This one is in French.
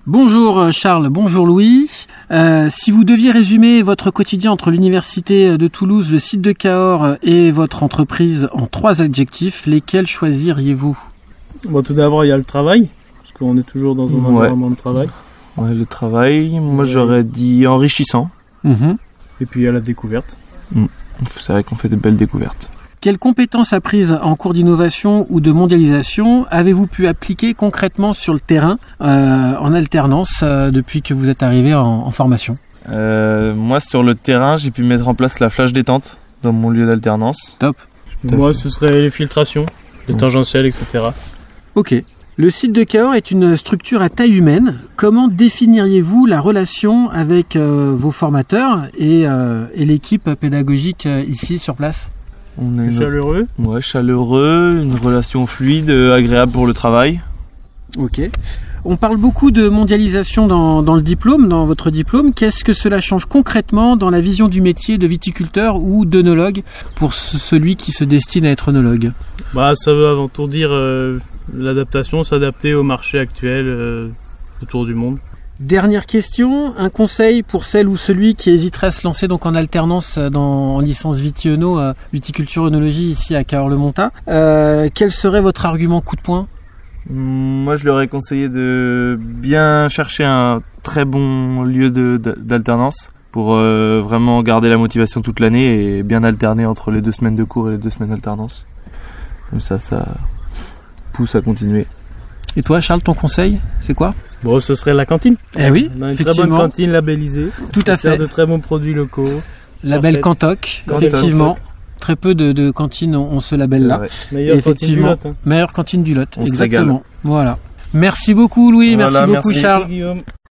Bonjour Charles, bonjour Louis. Si vous deviez résumer votre quotidien entre l'université de Toulouse, le site de Cahors et votre entreprise en 3 adjectifs, lesquels choisiriez-vous ? Bon, tout d'abord, il y a le travail, parce qu'on est toujours dans un environnement de travail. Ouais, le travail, moi j'aurais dit enrichissant. Et puis il y a la découverte. C'est vrai qu'on fait de belles découvertes. Quelles compétences apprises en cours d'innovation ou de mondialisation avez-vous pu appliquer concrètement sur le terrain en alternance depuis que vous êtes arrivé en formation ? Moi, sur le terrain, j'ai pu mettre en place la flash détente dans mon lieu d'alternance. Top. Moi, ce serait les filtrations, les tangentielles, etc. Ok. Le site de Cahors est une structure à taille humaine. Comment définiriez-vous la relation avec vos formateurs et l'équipe pédagogique ici sur place ? On est chaleureux. Ouais, chaleureux, une relation fluide, agréable pour le travail. Ok. On parle beaucoup de mondialisation dans le diplôme, dans votre diplôme. Qu'est-ce que cela change concrètement dans la vision du métier de viticulteur ou d'œnologue pour celui qui se destine à être œnologue ? Ça veut avant tout dire l'adaptation, s'adapter au marché actuel autour du monde. Dernière question, un conseil pour celle ou celui qui hésiterait à se lancer donc en alternance en licence viticulture œnologie ici à Cahors-le-Montat. Quel serait votre argument coup de poing ? Moi, je leur ai conseillé de bien chercher un très bon lieu d'alternance pour vraiment garder la motivation toute l'année et bien alterner entre les 2 semaines de cours et les 2 semaines d'alternance. Comme ça pousse à continuer. Et toi, Charles, ton conseil, c'est quoi ? Bon, ce serait la cantine. Eh oui, on a une très bonne cantine labellisée. Tout à fait. Sert de très bons produits locaux. Label Cantoc, effectivement. Très peu de cantines ont ce label-là. Ouais. Meilleure cantine du Lot. Meilleure cantine du Lot, On exactement. Voilà. Merci beaucoup Louis, merci beaucoup merci. Charles. Merci, Guillaume.